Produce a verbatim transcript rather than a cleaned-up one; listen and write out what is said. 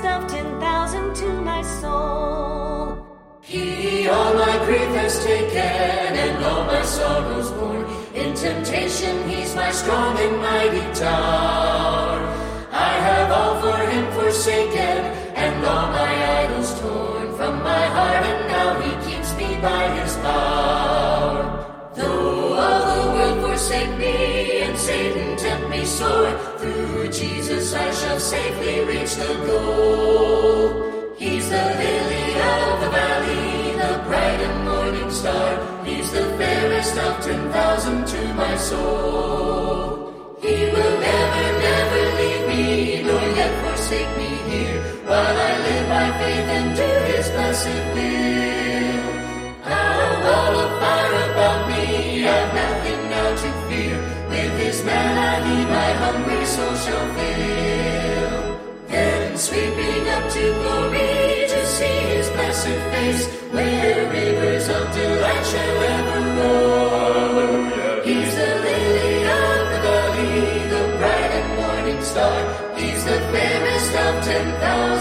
fairest of ten thousand to my soul. He all my grief has taken, and all my sorrows borne. In temptation he's my strong and mighty tower. I have all for him forsaken, and all my idols torn from my heart, and now he keeps me by his power. Though all the world forsake me, and Satan tempt me sore, through Jesus I shall safely reach the goal. He's the lily of the valley, the bright and morning star. He's the fairest of ten thousand to my soul. He will never, never leave me, nor yet forsake me here, while I live by faith and do his blessed will. A wall of fire about me, I've nothing now to fear. With his manna he my hungry soul shall fill. Then sweeping up to glory, to see his blessed face, where rivers of delight shall ever roll. He's the lily of the valley, the bright and morning star. He's the fairest of ten thousand.